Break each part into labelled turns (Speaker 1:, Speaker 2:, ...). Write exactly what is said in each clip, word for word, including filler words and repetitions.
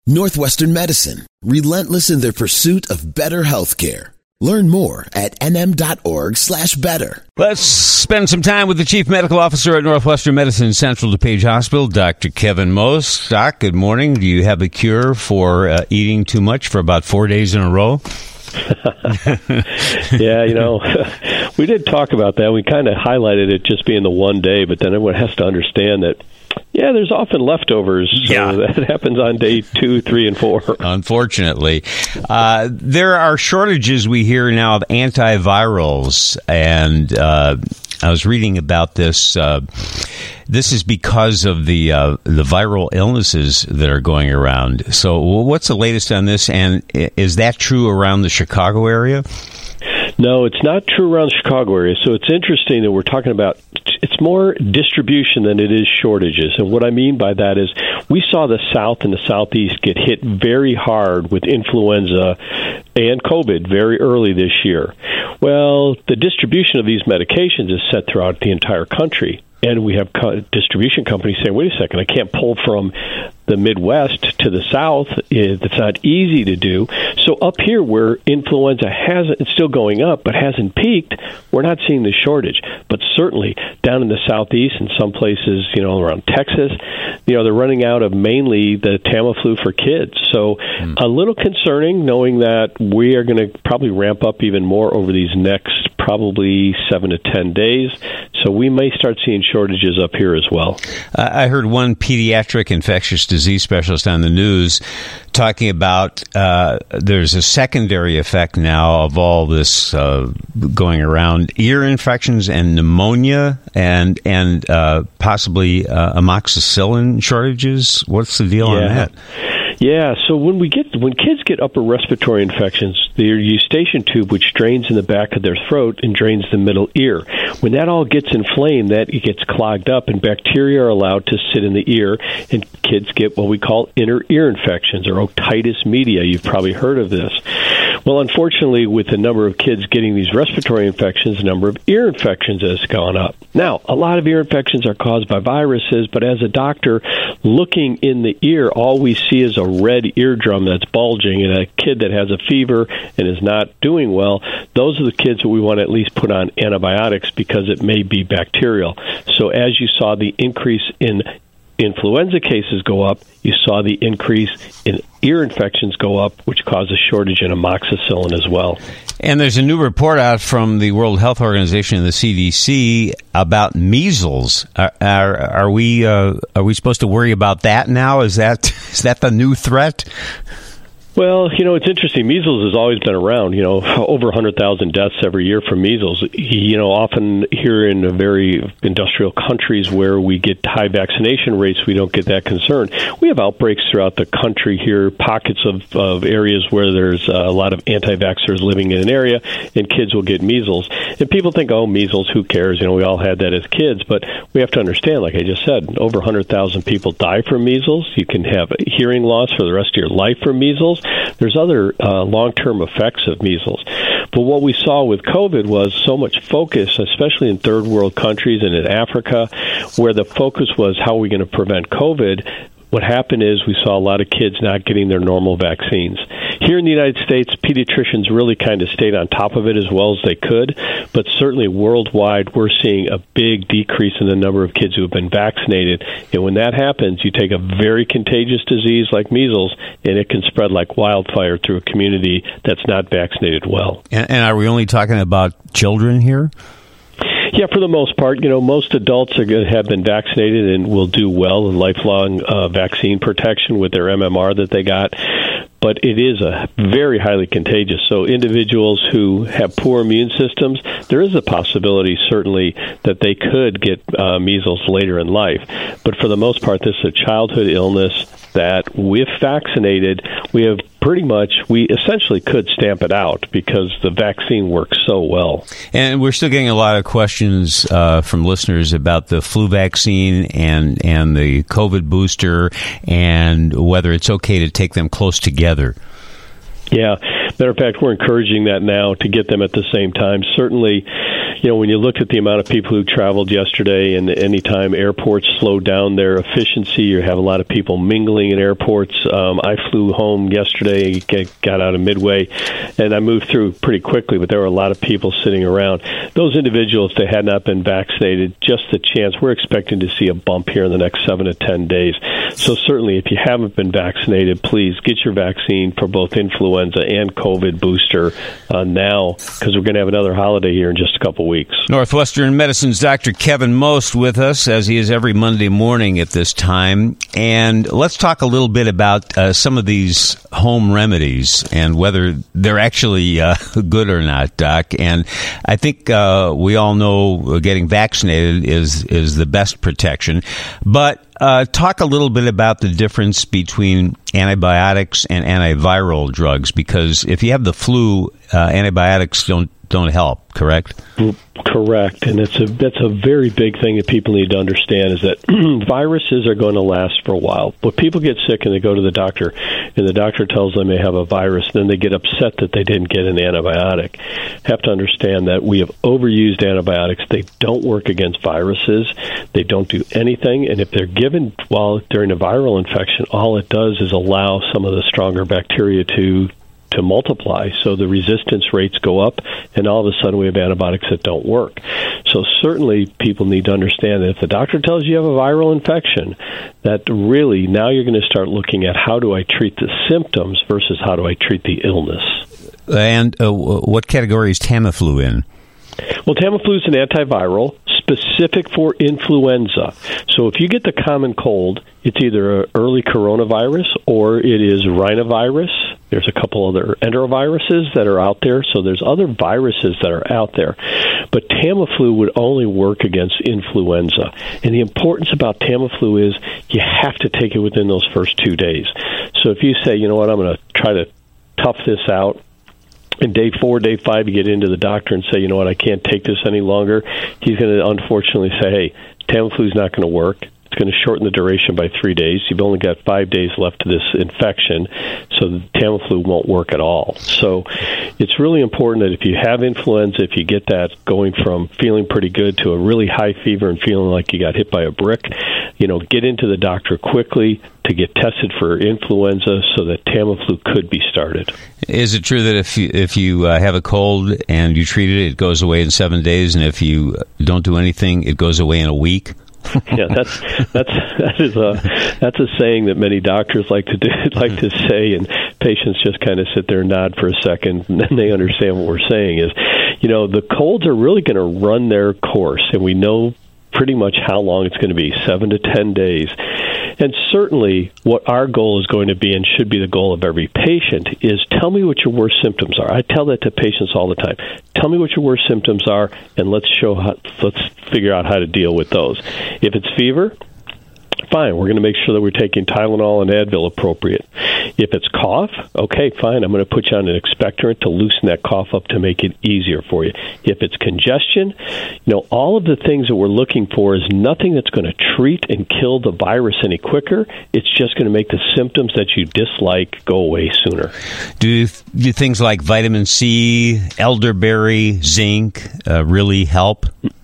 Speaker 1: Northwestern Medicine, relentless in their pursuit of better healthcare. Learn more at nm.org slash better.
Speaker 2: Let's spend some time with the Chief Medical Officer at Northwestern Medicine Central DuPage Hospital, Doctor Kevin Most. Doc, good morning. Do you have a cure for uh, eating too much for about four days in a row?
Speaker 3: Yeah, you know, we did talk about that. We kind of highlighted it just being the one day, but then everyone has to understand that, yeah, there's often leftovers. So
Speaker 2: yeah.
Speaker 3: That happens on day two, three, and four.
Speaker 2: Unfortunately. Uh, there are shortages we hear now of antivirals, and uh, I was reading about this. Uh, this is because of the uh, the viral illnesses that are going around. So what's the latest on this, and is that true around the Chicago area?
Speaker 3: No, it's not true around the Chicago area. So it's interesting that we're talking about, it's more distribution than it is shortages. And what I mean by that is we saw the South and the Southeast get hit very hard with influenza and COVID very early this year. Well, the distribution of these medications is set throughout the entire country. And we have co- distribution companies saying, wait a second, I can't pull from the Midwest to the South. It's not easy to do. So up here where influenza hasn't, it's still going up, but hasn't peaked, we're not seeing the shortage. But certainly down in the Southeast and some places, you know, around Texas, you know, they're running out of mainly the Tamiflu for kids. So mm. a little concerning knowing that we are going to probably ramp up even more over these next probably seven to ten days. So we may start seeing shortages up here as well.
Speaker 2: Uh, I heard one pediatric infectious disease specialist on the news talking about uh, there's a secondary effect now of all this uh, going around, ear infections and pneumonia and and uh, possibly uh, amoxicillin shortages. What's the deal
Speaker 3: yeah.
Speaker 2: on that?
Speaker 3: Yeah, so when we get when kids get upper respiratory infections, their eustachian tube, which drains in the back of their throat and drains the middle ear, when that all gets inflamed, that it gets clogged up, and bacteria are allowed to sit in the ear, and kids get what we call inner ear infections or otitis media. You've probably heard of this. Well, unfortunately, with the number of kids getting these respiratory infections, the number of ear infections has gone up. Now, a lot of ear infections are caused by viruses, but as a doctor, looking in the ear, all we see is a red eardrum that's bulging, and a kid that has a fever and is not doing well, those are the kids that we want to at least put on antibiotics because it may be bacterial. So as you saw the increase in influenza cases go up, you saw the increase in ear infections go up, which caused a shortage in amoxicillin as well.
Speaker 2: And there's a new report out from the World Health Organization and the C D C about measles. Are, are, are we uh, are we supposed to worry about that now? Is that is that the new threat?
Speaker 3: Well, you know, it's interesting. Measles has always been around, you know, over one hundred thousand deaths every year from measles. You know, often here in very industrial countries where we get high vaccination rates, we don't get that concern. We have outbreaks throughout the country here, pockets of, of areas where there's a lot of anti-vaxxers living in an area, and kids will get measles. And people think, oh, measles, who cares? You know, we all had that as kids. But we have to understand, like I just said, over one hundred thousand people die from measles. You can have hearing loss for the rest of your life from measles. There's other uh, long-term effects of measles. But what we saw with COVID was so much focus, especially in third world countries and in Africa, where the focus was how are we going to prevent COVID. What happened is we saw a lot of kids not getting their normal vaccines. Here in the United States, pediatricians really kind of stayed on top of it as well as they could, but certainly worldwide, we're seeing a big decrease in the number of kids who have been vaccinated. And when that happens, you take a very contagious disease like measles, and it can spread like wildfire through a community that's not vaccinated well.
Speaker 2: And, and are we only talking about children here?
Speaker 3: Yeah, for the most part, you know, most adults are going to have been vaccinated and will do well in lifelong uh, vaccine protection with their M M R that they got. But it is a very highly contagious. So individuals who have poor immune systems, there is a possibility, certainly, that they could get uh, measles later in life. But for the most part, this is a childhood illness that, if vaccinated, we have pretty much, we essentially could stamp it out because the vaccine works so well.
Speaker 2: And we're still getting a lot of questions uh, from listeners about the flu vaccine and, and the COVID booster and whether it's okay to take them close together.
Speaker 3: Yeah. Matter of fact, we're encouraging that now to get them at the same time. Certainly, you know, when you look at the amount of people who traveled yesterday, and anytime airports slow down their efficiency, you have a lot of people mingling in airports. Um, I flew home yesterday, got out of Midway, and I moved through pretty quickly, but there were a lot of people sitting around. Those individuals, they had not been vaccinated, just the chance. We're expecting to see a bump here in the next seven to ten days. So certainly, if you haven't been vaccinated, please get your vaccine for both influenza and COVID booster uh, now, because we're going to have another holiday here in just a couple weeks.
Speaker 2: Northwestern Medicine's Doctor Kevin Most with us, as he is every Monday morning at this time. And let's talk a little bit about uh, some of these home remedies and whether they're actually uh, good or not, Doc. And I think uh, we all know getting vaccinated is, is the best protection. But uh, talk a little bit about the difference between antibiotics and antiviral drugs, because if you have the flu, uh, antibiotics don't don't help, correct?
Speaker 3: Correct, and it's a that's a very big thing that people need to understand, is that viruses are going to last for a while. But people get sick and they go to the doctor, and the doctor tells them they have a virus, then they get upset that they didn't get an antibiotic. Have to understand that we have overused antibiotics. They don't work against viruses. They don't do anything, and if they're given while during a viral infection, all it does is allow some of the stronger bacteria to to multiply, so the resistance rates go up, and all of a sudden we have antibiotics that don't work. So certainly people need to understand that if the doctor tells you you have a viral infection, that really now you're going to start looking at how do I treat the symptoms versus how do I treat the illness.
Speaker 2: And uh, what category is Tamiflu in?
Speaker 3: Well, Tamiflu is an antiviral specific for influenza. So if you get the common cold, it's either an early coronavirus or it is rhinovirus. There's a couple other enteroviruses that are out there, so there's other viruses that are out there. But Tamiflu would only work against influenza. And the importance about Tamiflu is you have to take it within those first two days. So if you say, you know what, I'm going to try to tough this out, and day four, day five, you get into the doctor and say, you know what, I can't take this any longer, he's going to unfortunately say, hey, Tamiflu's not going to work. It's going to shorten the duration by three days. You've only got five days left to this infection, so the Tamiflu won't work at all. So it's really important that if you have influenza, if you get that going from feeling pretty good to a really high fever and feeling like you got hit by a brick, you know, get into the doctor quickly to get tested for influenza so that Tamiflu could be started.
Speaker 2: Is it true that if you, if you uh, have a cold and you treat it, it goes away in seven days, and if you don't do anything, it goes away in a week?
Speaker 3: Yeah, that's that's that is a that's a saying that many doctors like to do, like to say, and patients just kind of sit there and nod for a second, and then they understand what we're saying. Is, you know, the colds are really going to run their course, and we know pretty much how long it's going to be, seven to ten days. And certainly what our goal is going to be, and should be the goal of every patient, is tell me what your worst symptoms are. I tell that to patients all the time. Tell me what your worst symptoms are, and let's show how, let's figure out how to deal with those. If it's fever, fine, we're going to make sure that we're taking Tylenol and Advil appropriate. If it's cough, okay, fine, I'm going to put you on an expectorant to loosen that cough up to make it easier for you. If it's congestion, you know, all of the things that we're looking for is nothing that's going to treat and kill the virus any quicker. It's just going to make the symptoms that you dislike go away sooner.
Speaker 2: Do, do things like vitamin C, elderberry, zinc uh, really help?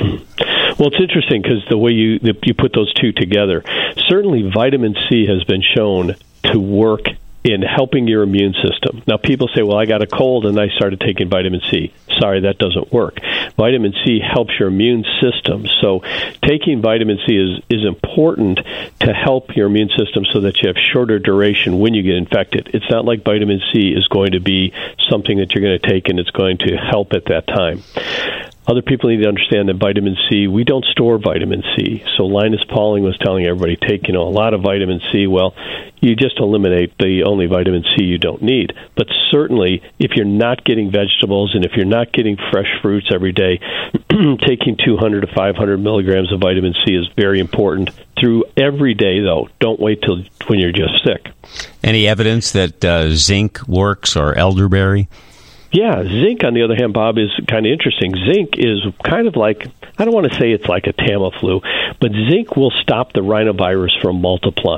Speaker 3: Well, it's interesting because the way you you put those two together, certainly vitamin C has been shown to work in helping your immune system. Now, people say, well, I got a cold and I started taking vitamin C. Sorry, that doesn't work. Vitamin C helps your immune system. So taking vitamin C is, is important to help your immune system so that you have shorter duration when you get infected. It's not like vitamin C is going to be something that you're going to take and it's going to help at that time. Other people need to understand that vitamin C, we don't store vitamin C. So Linus Pauling was telling everybody, take, you know, a lot of vitamin C. Well, you just eliminate the only vitamin C you don't need. But certainly, if you're not getting vegetables and if you're not getting fresh fruits every day, taking two hundred to five hundred milligrams of vitamin C is very important through every day, though. Don't wait till when you're just sick.
Speaker 2: Any evidence that uh, zinc works or elderberry?
Speaker 3: Yeah, zinc, on the other hand, Bob, is kind of interesting. Zinc is kind of like, I don't want to say it's like a Tamiflu, but zinc will stop the rhinovirus from multiplying.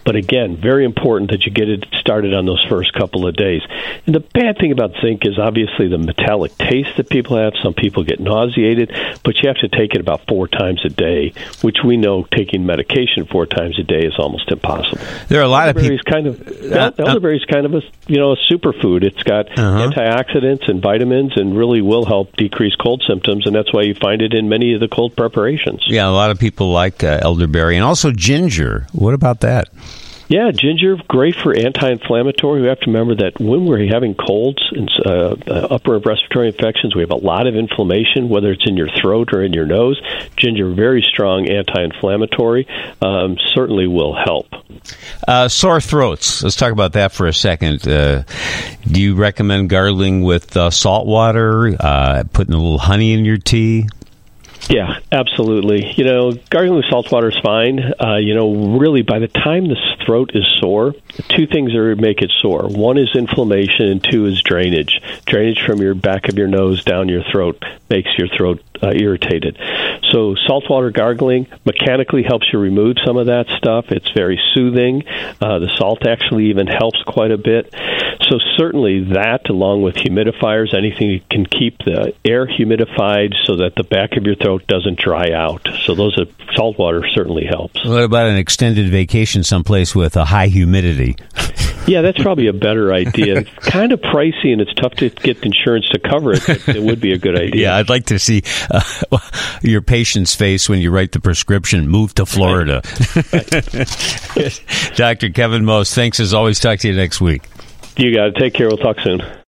Speaker 3: But again, very important that you get it started on those first couple of days. And the bad thing about zinc is obviously the metallic taste that people have. Some people get nauseated, but you have to take it about four times a day, which we know taking medication four times a day is almost impossible.
Speaker 2: There are a lot
Speaker 3: elderberry
Speaker 2: of people.
Speaker 3: Kind of, uh, elderberry is kind of a you know a superfood. It's got uh-huh. antioxidants and vitamins, and really will help decrease cold symptoms. And that's why you find it in many of the cold preparations.
Speaker 2: Yeah, a lot of people like uh, elderberry, and also ginger. What about that?
Speaker 3: Yeah, ginger, great for anti-inflammatory. We have to remember that when we're having colds and uh, upper respiratory infections, we have a lot of inflammation, whether it's in your throat or in your nose. Ginger, very strong anti-inflammatory, um, certainly will help.
Speaker 2: Uh, sore throats. Let's talk about that for a second. Uh, do you recommend gargling with uh, salt water, uh, putting a little honey in your tea?
Speaker 3: Yeah, absolutely. You know, gargling with salt water is fine. Uh, you know, really, by the time the throat is sore, two things are make it sore. One is inflammation, and two is drainage. Drainage from your back of your nose down your throat makes your throat uh, irritated. So saltwater gargling mechanically helps you remove some of that stuff. It's very soothing. Uh, the salt actually even helps quite a bit. So certainly that, along with humidifiers, anything that can keep the air humidified so that the back of your throat doesn't dry out. So those are, salt water certainly helps.
Speaker 2: What about an extended vacation someplace with a high humidity?
Speaker 3: Yeah, that's probably a better idea. It's kind of pricey, and it's tough to get insurance to cover it, but it would be a good idea.
Speaker 2: Yeah, I'd like to see uh, your patient's face when you write the prescription, move to Florida. Doctor Kevin Most, thanks as always. Talk to you next week.
Speaker 3: You got it. Take care. We'll talk soon.